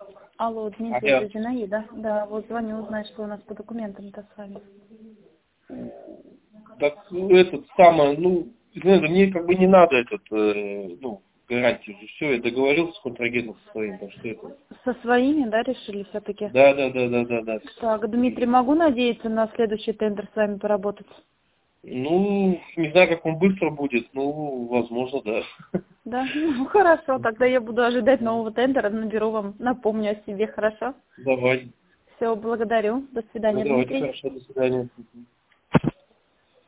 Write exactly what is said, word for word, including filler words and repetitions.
Алло, Дмитрий, Алло. это Зинаида. Да, вот звоню узнать, что у нас по документам-то с вами. Так, ну, этот самый, ну, Зинаида, мне как бы не надо этот, э, ну, гарантию же. Все, я договорился с контрагентом со своим, так что это. Со своими, да, решили все-таки? Да, да, да, да, да, да. Так, Дмитрий, могу надеяться на следующий тендер с вами поработать? Ну, не знаю, как он быстро будет, ну, возможно, да. Да? Ну, хорошо, тогда я буду ожидать нового тендера, наберу вам, напомню о себе, хорошо? Давай. Все, благодарю. До Ну, свидания, давайте, Дмитрий. хорошо, до свидания.